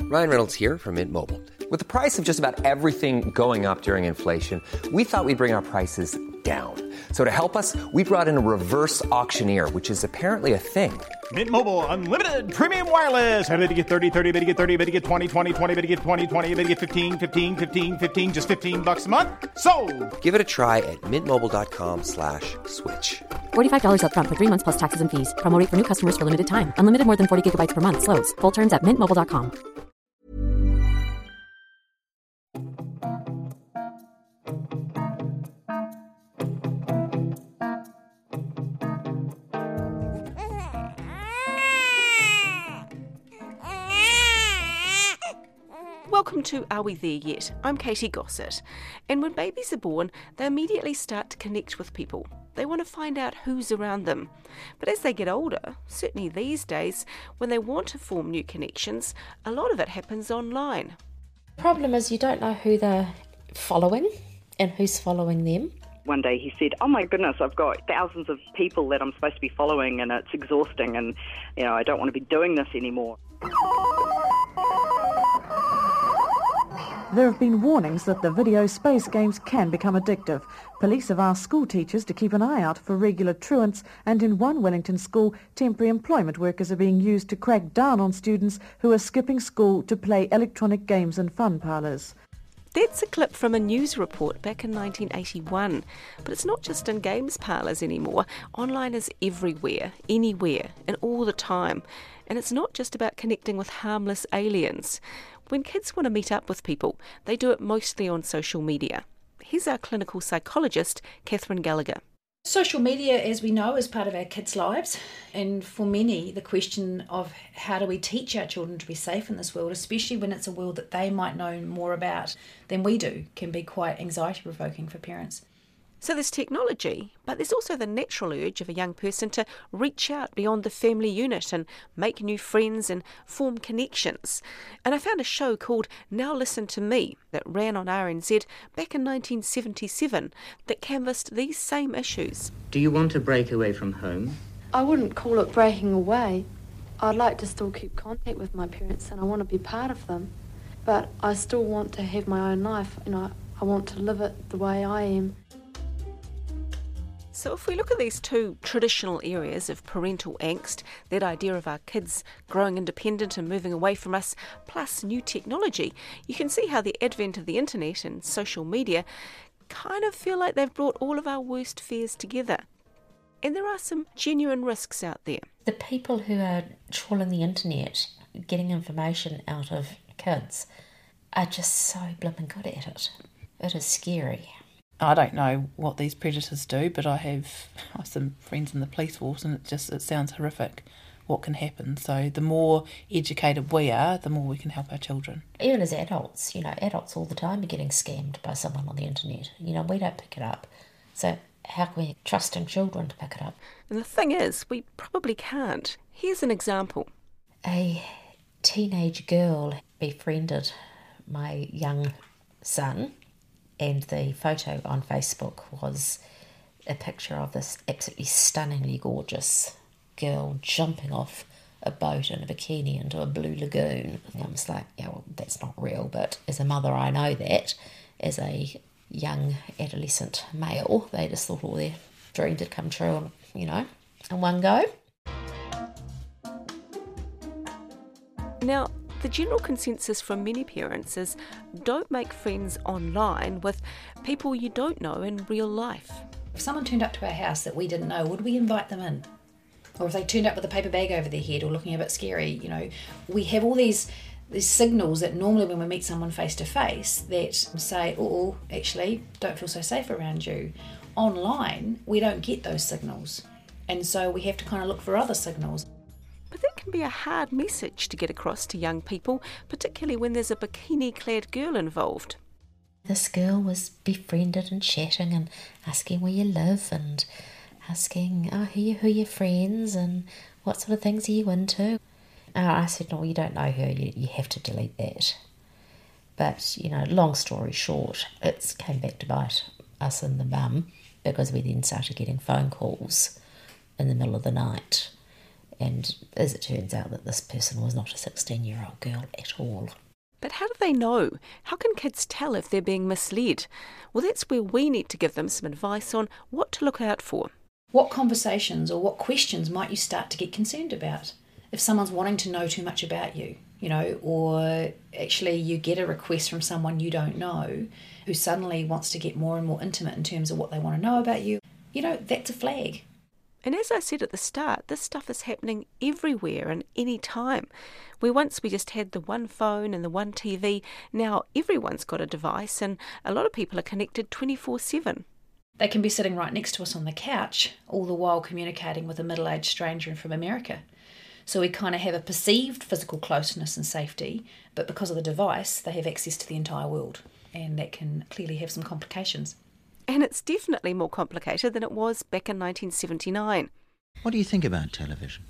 Ryan Reynolds here from Mint Mobile. With the price of just about everything going up during inflation, we thought we'd bring our prices down. So to help us, we brought in a reverse auctioneer, which is apparently a thing. Mint Mobile Unlimited Premium Wireless. How to get 30, 30, bit to get 30, bit to get 20, 20, 20, bit to get 20, 20, bit to get 15, 15, 15, 15, just $15 a month? Sold! Give it a try at mintmobile.com/switch. $45 up front for 3 months plus taxes and fees. Promo rate for new customers for limited time. Unlimited more than 40 gigabytes per month. Slows full terms at mintmobile.com. Welcome to Are We There Yet? I'm Katie Gossett. And when babies are born, they immediately start to connect with people. They want to find out who's around them. But as they get older, certainly these days, when they want to form new connections, a lot of it happens online. The problem is you don't know who they're following and who's following them. One day he said, oh my goodness, I've got thousands of people that I'm supposed to be following and it's exhausting and, I don't want to be doing this anymore. There have been warnings that the video space games can become addictive. Police have asked school teachers to keep an eye out for regular truants, and in one Wellington school, temporary employment workers are being used to crack down on students who are skipping school to play electronic games in fun parlours. That's a clip from a news report back in 1981. But it's not just in games parlours anymore. Online is everywhere, anywhere, and all the time. And it's not just about connecting with harmless aliens. When kids want to meet up with people, they do it mostly on social media. Here's our clinical psychologist, Catherine Gallagher. Social media, as we know, is part of our kids' lives. And for many, the question of how do we teach our children to be safe in this world, especially when it's a world that they might know more about than we do, can be quite anxiety-provoking for parents. So there's technology, but there's also the natural urge of a young person to reach out beyond the family unit and make new friends and form connections. And I found a show called Now Listen to Me that ran on RNZ back in 1977 that canvassed these same issues. Do you want to break away from home? I wouldn't call it breaking away. I'd like to still keep contact with my parents and I want to be part of them. But I still want to have my own life and I want to live it the way I am. So if we look at these two traditional areas of parental angst, that idea of our kids growing independent and moving away from us, plus new technology, you can see how the advent of the internet and social media kind of feel like they've brought all of our worst fears together. And there are some genuine risks out there. The people who are trawling the internet, getting information out of kids, are just so blooming good at it. It is scary. I don't know what these predators do, but I have some friends in the police force and it sounds horrific what can happen. So the more educated we are, the more we can help our children. Even as adults, adults all the time are getting scammed by someone on the internet. We don't pick it up. So how can we trust in children to pick it up? And the thing is, we probably can't. Here's an example. A teenage girl befriended my young son, and the photo on Facebook was a picture of this absolutely stunningly gorgeous girl jumping off a boat in a bikini into a blue lagoon. And I was like, yeah, well, that's not real. But as a mother, I know that. As a young adolescent male, they just thought all their dreams had come true, in one go. Now, the general consensus from many parents is don't make friends online with people you don't know in real life. If someone turned up to our house that we didn't know, would we invite them in? Or if they turned up with a paper bag over their head or looking a bit scary, we have all these signals that normally when we meet someone face to face that say, oh, actually, don't feel so safe around you. Online, we don't get those signals. And so we have to kind of look for other signals. But that can be a hard message to get across to young people, particularly when there's a bikini-clad girl involved. This girl was befriended and chatting and asking where you live and asking who are your friends and what sort of things are you into. I said, no, you don't know her, you have to delete that. But, long story short, it came back to bite us in the bum because we then started getting phone calls in the middle of the night And as it turns out that this person was not a 16-year-old girl at all. But how do they know? How can kids tell if they're being misled? Well, that's where we need to give them some advice on what to look out for. What conversations or what questions might you start to get concerned about? If someone's wanting to know too much about you, or actually you get a request from someone you don't know who suddenly wants to get more and more intimate in terms of what they want to know about you, that's a flag. And as I said at the start, this stuff is happening everywhere and any time. Where once we just had the one phone and the one TV, now everyone's got a device and a lot of people are connected 24/7. They can be sitting right next to us on the couch, all the while communicating with a middle-aged stranger from America. So we kind of have a perceived physical closeness and safety, but because of the device, they have access to the entire world, and that can clearly have some complications. And it's definitely more complicated than it was back in 1979. What do you think about television?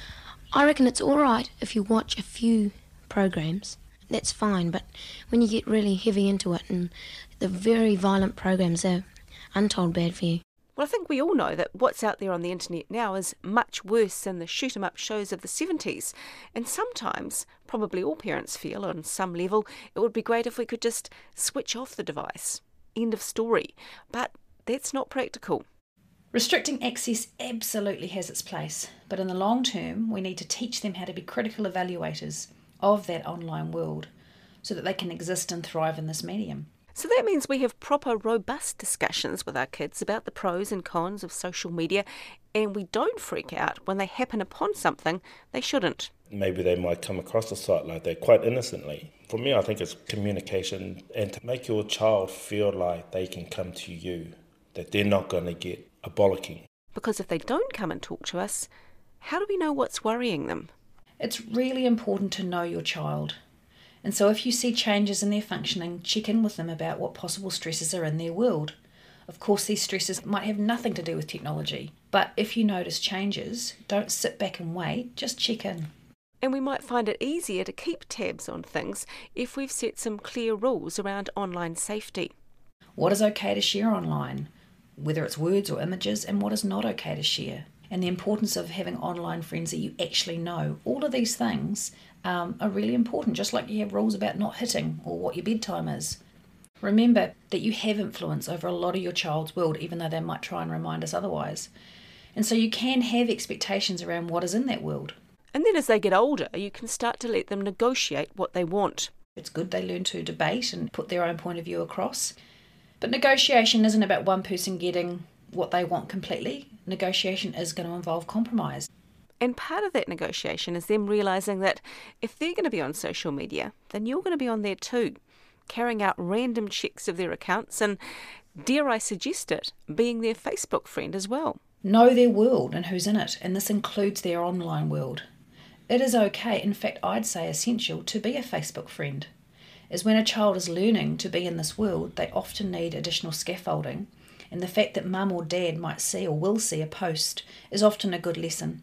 I reckon it's all right if you watch a few programs. That's fine, but when you get really heavy into it and the very violent programs are untold bad for you. Well, I think we all know that what's out there on the internet now is much worse than the shoot-'em-up shows of the 70s. And sometimes, probably all parents feel on some level, it would be great if we could just switch off the device. End of story. But that's not practical. Restricting access absolutely has its place, but in the long term, we need to teach them how to be critical evaluators of that online world so that they can exist and thrive in this medium. So that means we have proper, robust discussions with our kids about the pros and cons of social media, and we don't freak out when they happen upon something they shouldn't. Maybe they might come across a site like that quite innocently. For me, I think it's communication and to make your child feel like they can come to you, that they're not going to get a bollocking. Because if they don't come and talk to us, how do we know what's worrying them? It's really important to know your child. And so if you see changes in their functioning, check in with them about what possible stresses are in their world. Of course, these stresses might have nothing to do with technology, but if you notice changes, don't sit back and wait, just check in. And we might find it easier to keep tabs on things if we've set some clear rules around online safety. What is okay to share online, whether it's words or images, and what is not okay to share? And the importance of having online friends that you actually know. All of these things are really important, just like you have rules about not hitting or what your bedtime is. Remember that you have influence over a lot of your child's world, even though they might try and remind us otherwise. And so you can have expectations around what is in that world. And then as they get older, you can start to let them negotiate what they want. It's good they learn to debate and put their own point of view across. But negotiation isn't about one person getting what they want completely. Negotiation is going to involve compromise. And part of that negotiation is them realising that if they're going to be on social media, then you're going to be on there too, carrying out random checks of their accounts and, dare I suggest it, being their Facebook friend as well. Know their world and who's in it, and this includes their online world. It is okay, in fact I'd say essential, to be a Facebook friend. As when a child is learning to be in this world, they often need additional scaffolding, and the fact that mum or dad might see or will see a post is often a good lesson.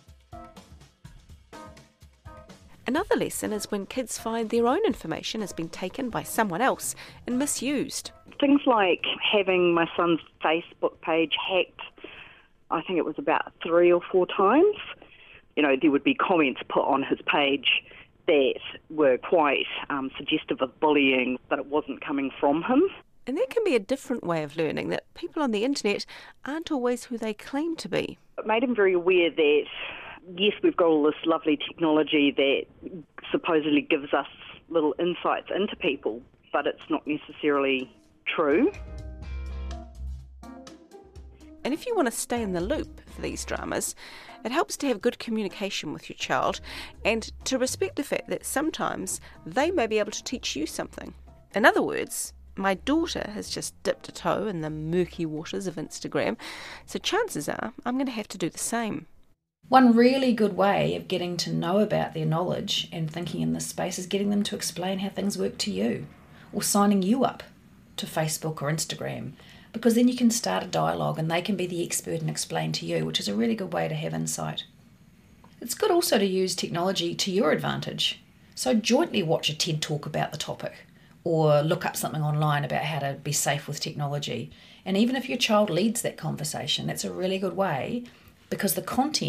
Another lesson is when kids find their own information has been taken by someone else and misused. Things like having my son's Facebook page hacked, I think it was about 3 or 4 times. There would be comments put on his page that were quite suggestive of bullying, but it wasn't coming from him. And that can be a different way of learning, that people on the internet aren't always who they claim to be. It made him very aware that, yes, we've got all this lovely technology that supposedly gives us little insights into people, but it's not necessarily true. And if you want to stay in the loop for these dramas, it helps to have good communication with your child and to respect the fact that sometimes they may be able to teach you something. In other words, my daughter has just dipped a toe in the murky waters of Instagram, so chances are I'm going to have to do the same. One really good way of getting to know about their knowledge and thinking in this space is getting them to explain how things work to you, or signing you up to Facebook or Instagram, because then you can start a dialogue and they can be the expert and explain to you, which is a really good way to have insight. It's good also to use technology to your advantage. So jointly watch a TED talk about the topic, or look up something online about how to be safe with technology. And even if your child leads that conversation, that's a really good way, because the content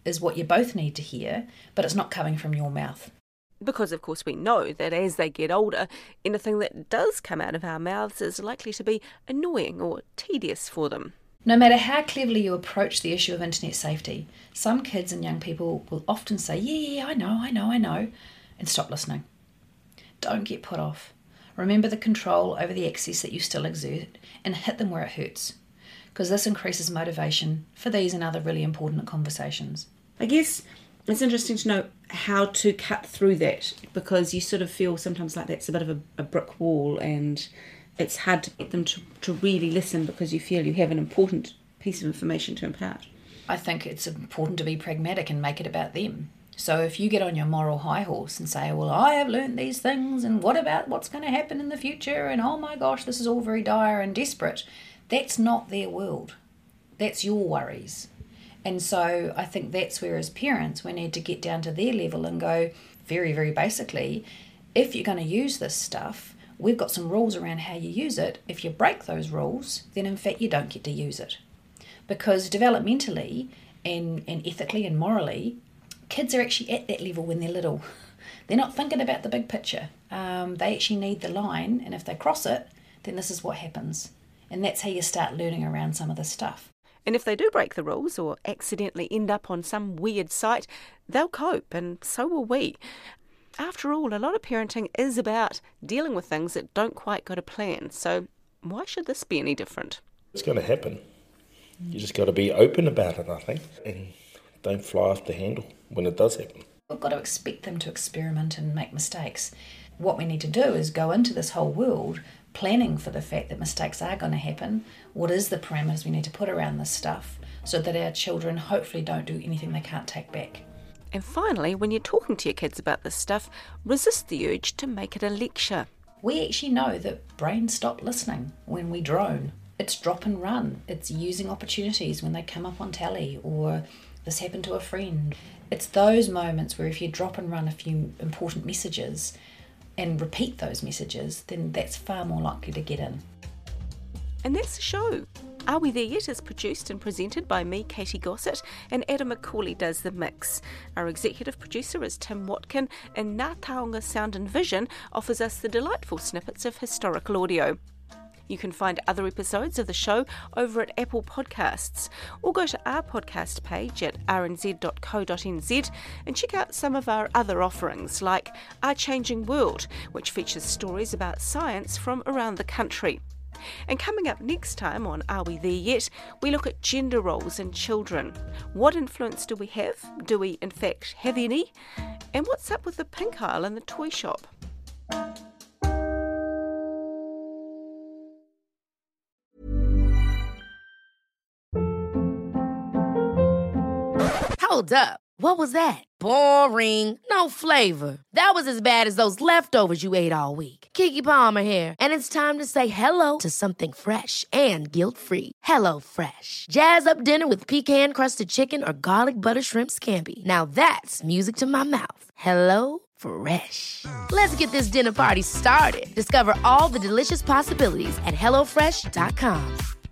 is what you both need to hear, but it's not coming from your mouth. Because, of course, we know that as they get older, anything that does come out of our mouths is likely to be annoying or tedious for them. No matter how cleverly you approach the issue of internet safety, some kids and young people will often say, yeah, I know, and stop listening. Don't get put off. Remember the control over the access that you still exert and hit them where it hurts, because this increases motivation for these and other really important conversations. I guess it's interesting to know how to cut through that, because you sort of feel sometimes like that's a bit of a brick wall, and it's hard to get them to really listen because you feel you have an important piece of information to impart. I think it's important to be pragmatic and make it about them. So if you get on your moral high horse and say, well, I have learned these things, and what about what's going to happen in the future, and oh my gosh, this is all very dire and desperate, that's not their world. That's your worries. And so I think that's where, as parents, we need to get down to their level and go, very, very basically, if you're going to use this stuff, we've got some rules around how you use it. If you break those rules, then in fact you don't get to use it. Because developmentally and ethically and morally, kids are actually at that level when they're little. They're not thinking about the big picture. They actually need the line, and if they cross it, then this is what happens. And that's how you start learning around some of this stuff. And if they do break the rules or accidentally end up on some weird site, they'll cope, and so will we. After all, a lot of parenting is about dealing with things that don't quite go to plan, so why should this be any different? It's going to happen. You just got to be open about it, I think, and don't fly off the handle when it does happen. We've got to expect them to experiment and make mistakes. What we need to do is go into this whole world planning for the fact that mistakes are going to happen. What is the parameters we need to put around this stuff so that our children hopefully don't do anything they can't take back. And finally, when you're talking to your kids about this stuff, resist the urge to make it a lecture. We actually know that brains stop listening when we drone. It's drop and run. It's using opportunities when they come up on telly, or this happened to a friend. It's those moments where if you drop and run a few important messages and repeat those messages, then that's far more likely to get in. And that's the show. Are We There Yet is produced and presented by me, Katie Gossett, and Adam McCauley does the mix. Our executive producer is Tim Watkin, and Ngā Taonga Sound and Vision offers us the delightful snippets of historical audio. You can find other episodes of the show over at Apple Podcasts, or go to our podcast page at rnz.co.nz and check out some of our other offerings, like Our Changing World, which features stories about science from around the country. And coming up next time on Are We There Yet, we look at gender roles in children. What influence do we have? Do we in fact have any? And what's up with the pink aisle in the toy shop? Hold up. What was that? Boring. No flavor. That was as bad as those leftovers you ate all week. Keke Palmer here. And it's time to say hello to something fresh and guilt-free. HelloFresh. Jazz up dinner with pecan-crusted chicken or garlic butter shrimp scampi. Now that's music to my mouth. HelloFresh. Let's get this dinner party started. Discover all the delicious possibilities at HelloFresh.com.